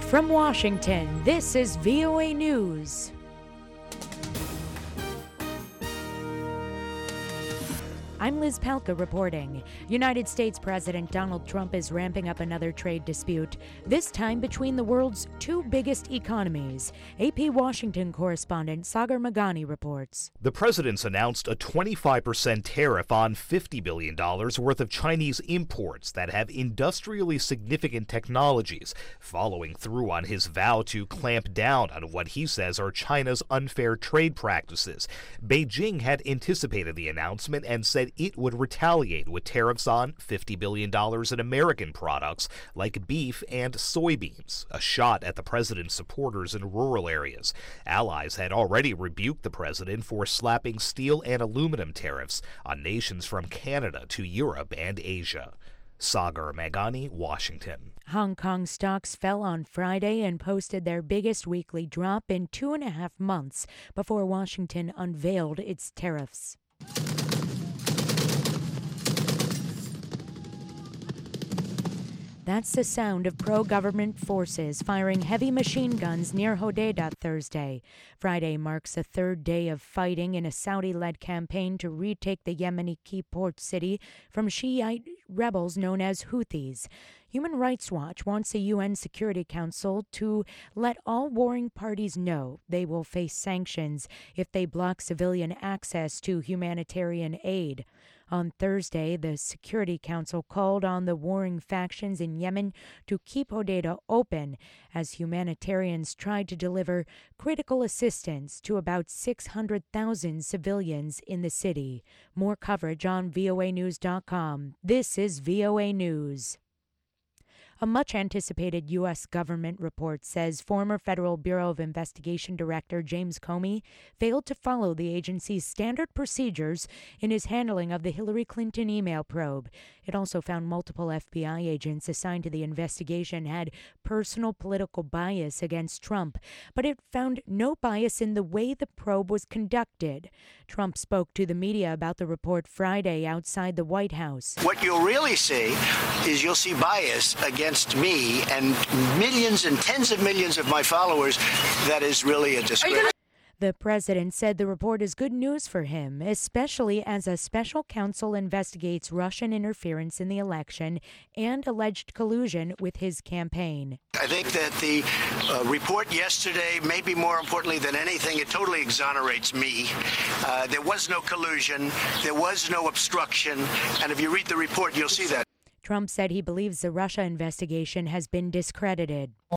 From Washington, this is VOA News. I'm Liz Palka reporting. United States President Donald Trump is ramping up another trade dispute, this time between the world's two biggest economies. AP Washington correspondent Sagar Meghani reports. The president's announced a 25% tariff on $50 billion worth of Chinese imports that have industrially significant technologies, following through on his vow to clamp down on what he says are China's unfair trade practices. Beijing had anticipated the announcement and said it would retaliate with tariffs on $50 billion in American products like beef and soybeans, a shot at the president's supporters in rural areas. Allies had already rebuked the president for slapping steel and aluminum tariffs on nations from Canada to Europe and Asia. Sagar Meghani, Washington. Hong Kong stocks fell on Friday and posted their biggest weekly drop in 2.5 months before Washington unveiled its tariffs. That's the sound of pro-government forces firing heavy machine guns near Hodeidah Thursday. Friday marks the third day of fighting in a Saudi-led campaign to retake the Yemeni key port city from Shiite rebels known as Houthis. Human Rights Watch wants the UN Security Council to let all warring parties know they will face sanctions if they block civilian access to humanitarian aid. On Thursday, the Security Council called on the warring factions in Yemen to keep Hodeidah open as humanitarians tried to deliver critical assistance to about 600,000 civilians in the city. More coverage on voanews.com. This is VOA News. A much-anticipated U.S. government report says former Federal Bureau of Investigation Director James Comey failed to follow the agency's standard procedures in his handling of the Hillary Clinton email probe. It also found multiple FBI agents assigned to the investigation had personal political bias against Trump, but it found no bias in the way the probe was conducted. Trump spoke to the media about the report Friday outside the White House. What you'll really see is you'll see bias against me and millions and tens of millions of my followers. That is really a disgrace. The president said the report is good news for him, especially as a special counsel investigates Russian interference in the election and alleged collusion with his campaign. I think that the report yesterday, maybe more importantly than anything, it totally exonerates me. There was no collusion, there was no obstruction, and if you read the report, you'll see that. Trump said he believes the Russia investigation has been discredited.